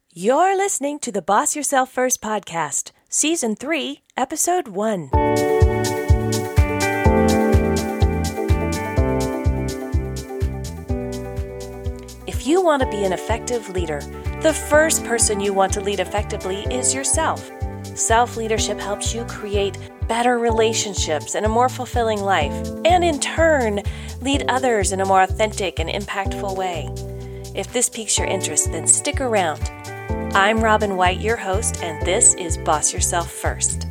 You're listening to the Boss Yourself First podcast, Season 3, Episode 1. If you want to be an effective leader, the first person you want to lead effectively is yourself. Self-leadership helps you create better relationships and a more fulfilling life, and in turn, lead others in a more authentic and impactful way. If this piques your interest, then stick around. I'm Robin White, your host, and this is Boss Yourself First.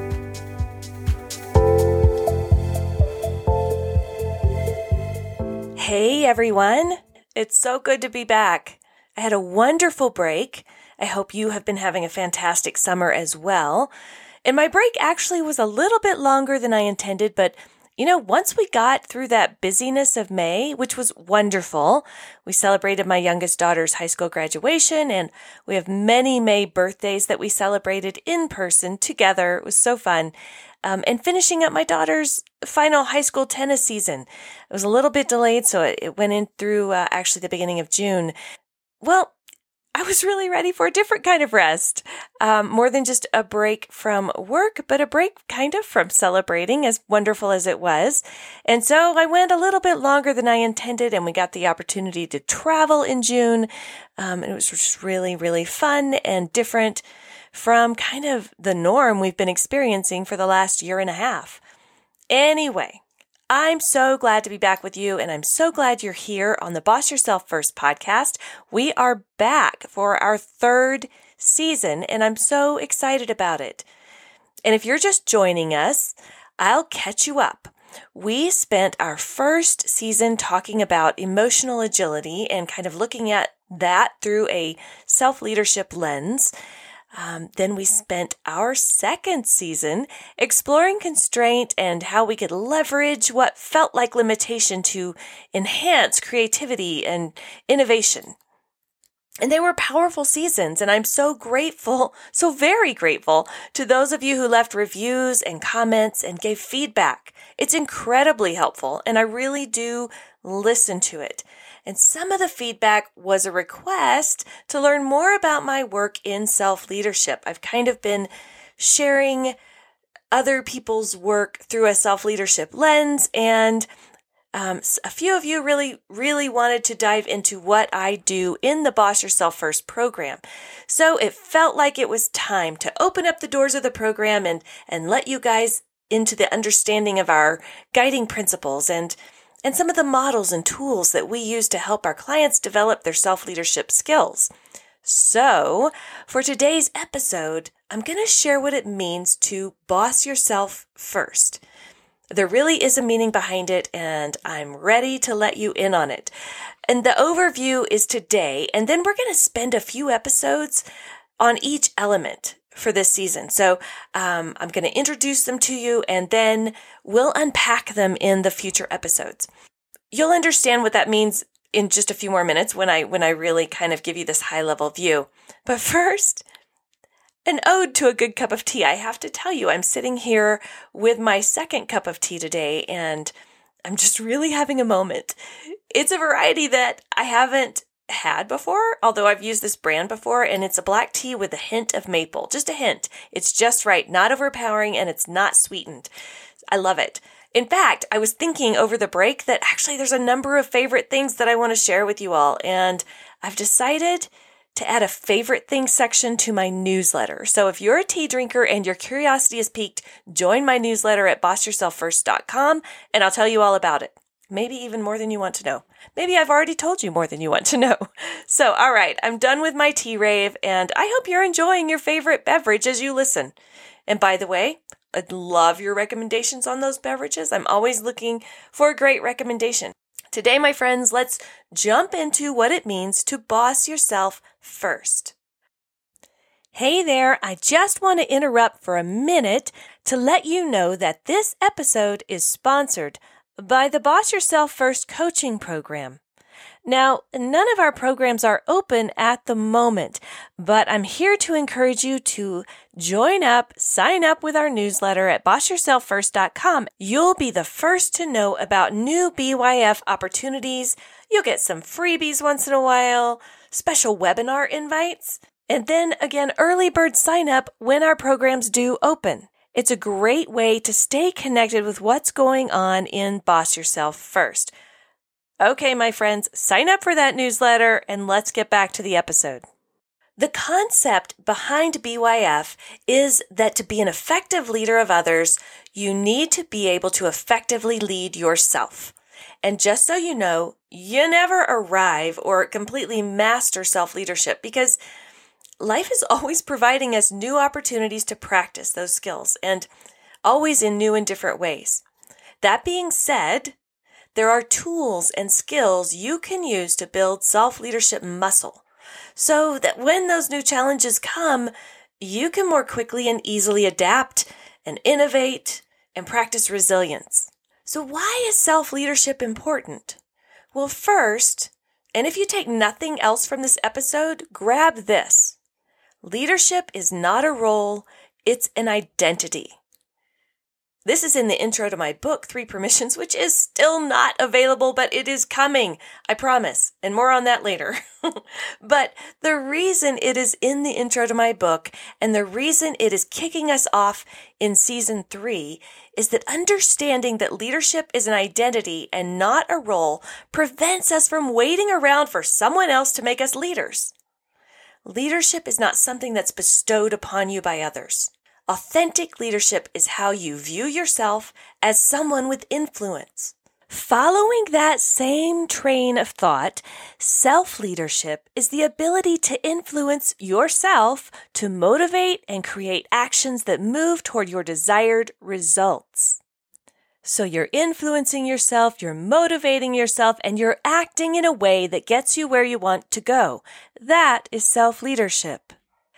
Hey everyone, it's so good to be back. I had a wonderful break. I hope you have been having a fantastic summer as well. And my break actually was a little bit longer than I intended, but once we got through that busyness of May, which was wonderful, we celebrated my youngest daughter's high school graduation, and we have many May birthdays that we celebrated in person together. It was so fun. And finishing up my daughter's final high school tennis season. It was a little bit delayed, so it went in through actually the beginning of June. Well, I was really ready for a different kind of rest, more than just a break from work, but a break kind of from celebrating, as wonderful as it was. And so I went a little bit longer than I intended, and we got the opportunity to travel in June. And it was just really, really fun and different from kind of the norm we've been experiencing for the last year and a half. Anyway, I'm so glad to be back with you, and I'm so glad you're here on the Boss Yourself First podcast. We are back for our third season, and I'm so excited about it. And if you're just joining us, I'll catch you up. We spent our first season talking about emotional agility and kind of looking at that through a self-leadership lens. Then we spent our second season exploring constraint and how we could leverage what felt like limitation to enhance creativity and innovation. And they were powerful seasons, and I'm so grateful, so very grateful to those of you who left reviews and comments and gave feedback. It's incredibly helpful, and I really do listen to it. And some of the feedback was a request to learn more about my work in self-leadership. I've kind of been sharing other people's work through a self-leadership lens, and a few of you really wanted to dive into what I do in the Boss Yourself First program. So it felt like it was time to open up the doors of the program and let you guys into the understanding of our guiding principles and some of the models and tools that we use to help our clients develop their self-leadership skills. So, for today's episode, I'm going to share what it means to boss yourself first. There really is a meaning behind it, and I'm ready to let you in on it. And the overview is today, and then we're going to spend a few episodes on each element for this season. So I'm going to introduce them to you, and then we'll unpack them in the future episodes. You'll understand what that means in just a few more minutes when I really kind of give you this high-level view. But first, an ode to a good cup of tea. I have to tell you, I'm sitting here with my second cup of tea today, and I'm just really having a moment. It's a variety that I haven't had before, although I've used this brand before, and it's a black tea with a hint of maple. Just a hint. It's just right, not overpowering, and it's not sweetened. I love it. In fact, I was thinking over the break that actually there's a number of favorite things that I want to share with you all, and I've decided to add a favorite things section to my newsletter. So if you're a tea drinker and your curiosity is piqued, join my newsletter at bossyourselffirst.com, and I'll tell you all about it. Maybe even more than you want to know. Maybe I've already told you more than you want to know. So, all right, I'm done with my tea rave, and I hope you're enjoying your favorite beverage as you listen. And by the way, I'd love your recommendations on those beverages. I'm always looking for a great recommendation. Today, my friends, let's jump into what it means to boss yourself first. Hey there, I just want to interrupt for a minute to let you know that this episode is sponsored by the Boss Yourself First coaching program. Now, none of our programs are open at the moment, but I'm here to encourage you to sign up with our newsletter at bossyourselffirst.com. You'll be the first to know about new BYF opportunities. You'll get some freebies once in a while, special webinar invites, And then again, early bird sign up when our programs do open. It's a great way to stay connected with what's going on in Boss Yourself First. Okay, my friends, sign up for that newsletter and let's get back to the episode. The concept behind BYF is that to be an effective leader of others, you need to be able to effectively lead yourself. And just so you know, you never arrive or completely master self-leadership because life is always providing us new opportunities to practice those skills and always in new and different ways. That being said, there are tools and skills you can use to build self-leadership muscle so that when those new challenges come, you can more quickly and easily adapt and innovate and practice resilience. So why is self-leadership important? Well, first, and if you take nothing else from this episode, grab this. Leadership is not a role, it's an identity. This is in the intro to my book, 3 Permissions, which is still not available, but it is coming, I promise, and more on that later. But the reason it is in the intro to my book and the reason it is kicking us off in season 3 is that understanding that leadership is an identity and not a role prevents us from waiting around for someone else to make us leaders. Leadership is not something that's bestowed upon you by others. Authentic leadership is how you view yourself as someone with influence. Following that same train of thought, self-leadership is the ability to influence yourself to motivate and create actions that move toward your desired results. So you're influencing yourself, you're motivating yourself, and you're acting in a way that gets you where you want to go. That is self-leadership.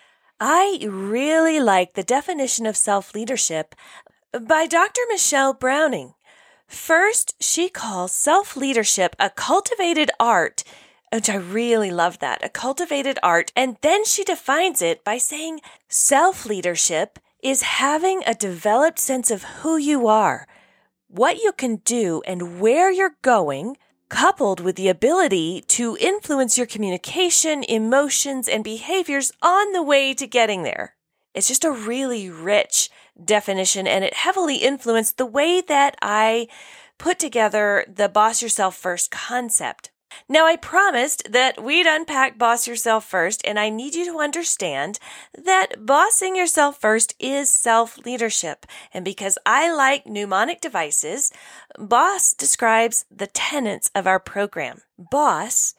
I really like the definition of self-leadership by Dr. Michelle Browning. First, she calls self-leadership a cultivated art, which I really love that, a cultivated art. And then she defines it by saying self-leadership is having a developed sense of who you are, what you can do, and where you're going, coupled with the ability to influence your communication, emotions, and behaviors on the way to getting there. It's just a really rich definition, and it heavily influenced the way that I put together the Boss Yourself First concept. Now, I promised that we'd unpack Boss Yourself First, and I need you to understand that bossing yourself first is self-leadership. And because I like mnemonic devices, BOSS describes the tenets of our program. BOSS,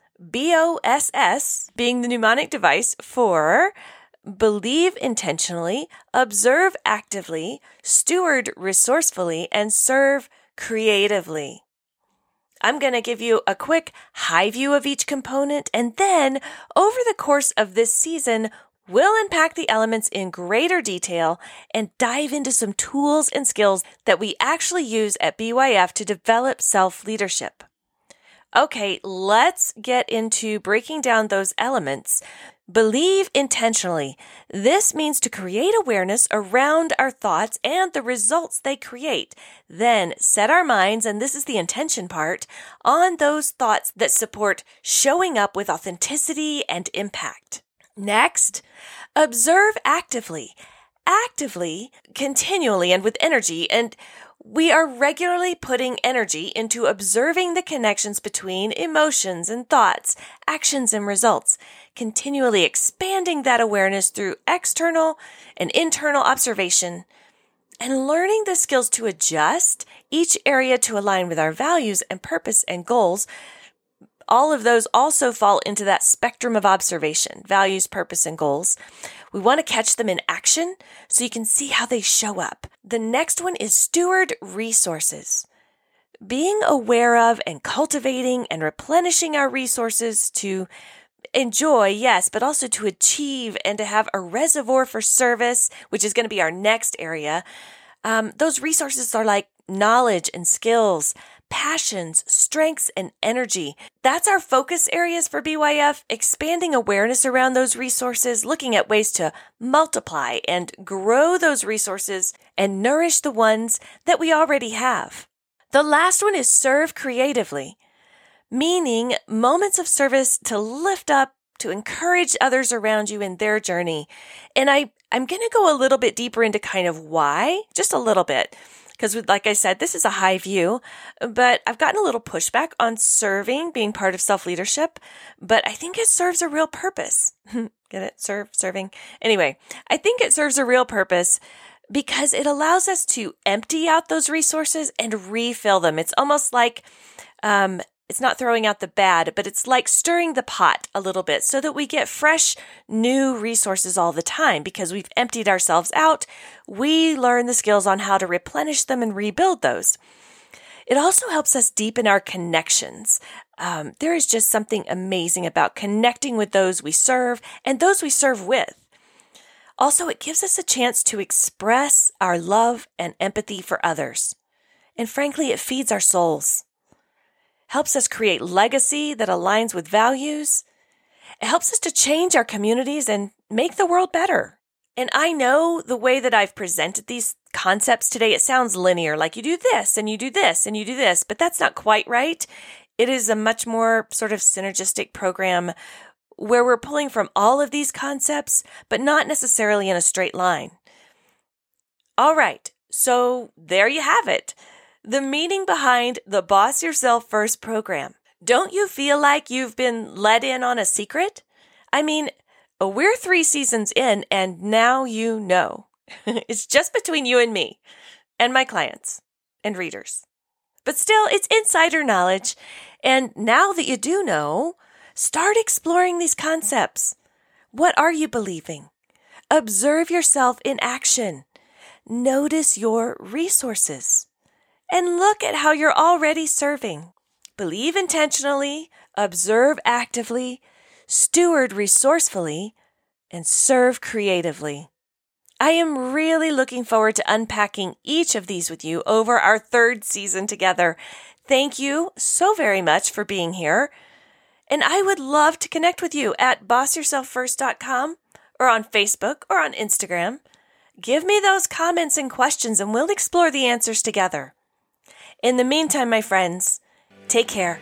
B-O-S-S, being the mnemonic device for believe intentionally, observe actively, steward resourcefully, and serve creatively. I'm going to give you a quick high view of each component, and then over the course of this season, we'll unpack the elements in greater detail and dive into some tools and skills that we actually use at BYF to develop self-leadership. Okay, let's get into breaking down those elements. Believe intentionally. This means to create awareness around our thoughts and the results they create. Then set our minds, and this is the intention part, on those thoughts that support showing up with authenticity and impact. Next, observe actively. Actively, continually, and with energy, and we are regularly putting energy into observing the connections between emotions and thoughts, actions and results, continually expanding that awareness through external and internal observation, and learning the skills to adjust each area to align with our values and purpose and goals. All of those also fall into that spectrum of observation, values, purpose, and goals. We want to catch them in action so you can see how they show up. The next one is steward resources. Being aware of and cultivating and replenishing our resources to enjoy, yes, but also to achieve and to have a reservoir for service, which is going to be our next area. Those resources are like knowledge and skills, passions, strengths, and energy. That's our focus areas for BYF, expanding awareness around those resources, looking at ways to multiply and grow those resources and nourish the ones that we already have. The last one is serve creatively, meaning moments of service to lift up to encourage others around you in their journey. And I'm going to go a little bit deeper into kind of why, just a little bit. Because like I said, this is a high view, but I've gotten a little pushback on serving, being part of self-leadership, but I think it serves a real purpose. Get it? Serving. Anyway, I think it serves a real purpose because it allows us to empty out those resources and refill them. It's almost like, it's not throwing out the bad, but it's like stirring the pot a little bit so that we get fresh, new resources all the time because we've emptied ourselves out. We learn the skills on how to replenish them and rebuild those. It also helps us deepen our connections. There is just something amazing about connecting with those we serve and those we serve with. Also, it gives us a chance to express our love and empathy for others. And frankly, it feeds our souls. Helps us create legacy that aligns with values. It helps us to change our communities and make the world better. And I know the way that I've presented these concepts today, it sounds linear, like you do this and you do this and you do this, but that's not quite right. It is a much more sort of synergistic program where we're pulling from all of these concepts, but not necessarily in a straight line. All right, so there you have it. The meaning behind the Boss Yourself First program. Don't you feel like you've been let in on a secret? I mean, we're 3 seasons in and now you know. It's just between you and me and my clients and readers. But still, it's insider knowledge. And now that you do know, start exploring these concepts. What are you believing? Observe yourself in action. Notice your resources. And look at how you're already serving. Believe intentionally, observe actively, steward resourcefully, and serve creatively. I am really looking forward to unpacking each of these with you over our 3rd season together. Thank you so very much for being here. And I would love to connect with you at bossyourselffirst.com or on Facebook or on Instagram. Give me those comments and questions and we'll explore the answers together. In the meantime, my friends, take care.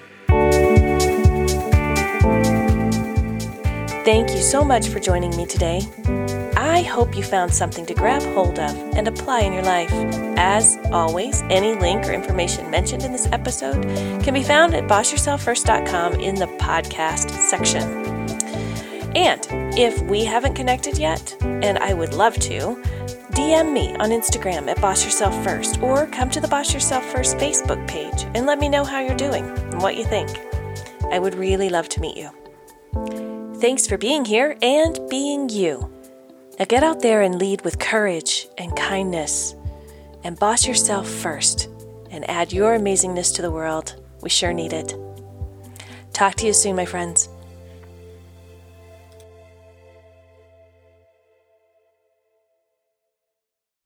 Thank you so much for joining me today. I hope you found something to grab hold of and apply in your life. As always, any link or information mentioned in this episode can be found at bossyourselffirst.com in the podcast section. And if we haven't connected yet, and I would love to, DM me on Instagram at Boss Yourself First or come to the Boss Yourself First Facebook page and let me know how you're doing and what you think. I would really love to meet you. Thanks for being here and being you. Now get out there and lead with courage and kindness and boss yourself first and add your amazingness to the world. We sure need it. Talk to you soon, my friends.